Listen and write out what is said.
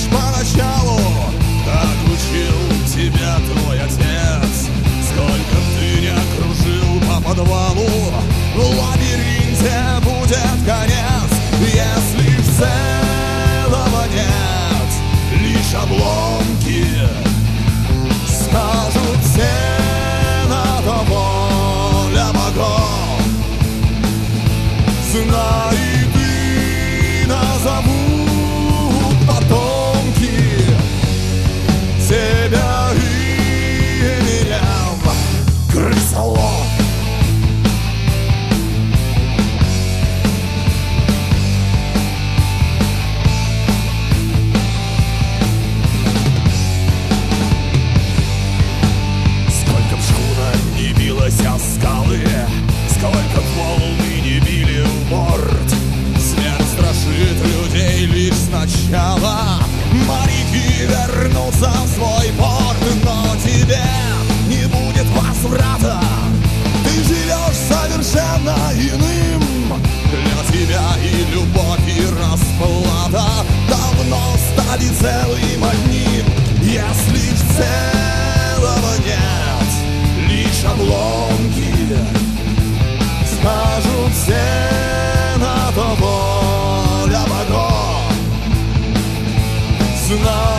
поначалу, как учил тебя твой отец. Сколько ты не кружил по подвалу, в лабиринте будет конец. Если ж целого нет, лишь обломки, скажут все, на то воля богов. Знай, ты назовут потомки тебя именем крысолов. Сколько б шхуна не билась о скалы, сколько б волны не били в борт, смерть страшит людей лишь сначала. Моряки вернутся в свой порт, но тебе не будет возврата. Ты живешь совершенно иным. Для тебя и любовь, и расплата давно стали целым одним. Если ж целого нет, лишь обломки, скажут все, на то воля богов. Знай,